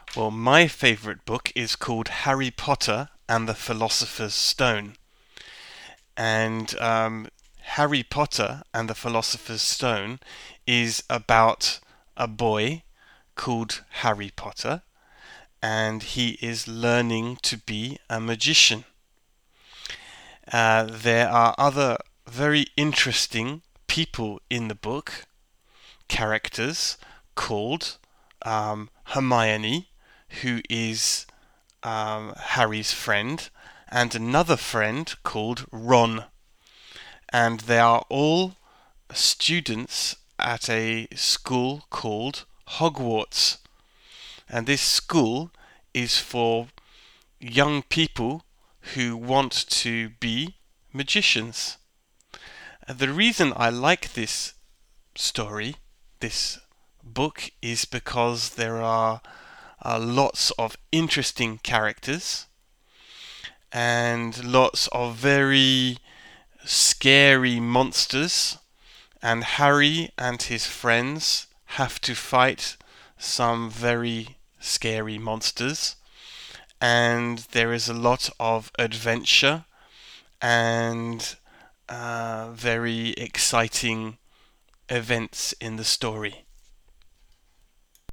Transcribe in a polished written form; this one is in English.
Well, my favourite book is called Harry Potter and the Philosopher's Stone. And Harry Potter and the Philosopher's Stone is about a boy called Harry Potter, and he is learning to be a magician. There are other very interesting people in the book, characters called Hermione, who is Harry's friend, and another friend called Ron. And they are all students at a school called Hogwarts. And this school is for young people who want to be magicians. The reason I like this story, this book, is because there are lots of interesting characters and lots of very scary monsters, and Harry and his friends have to fight some very scary monsters, and there is a lot of adventure and very exciting events in the story.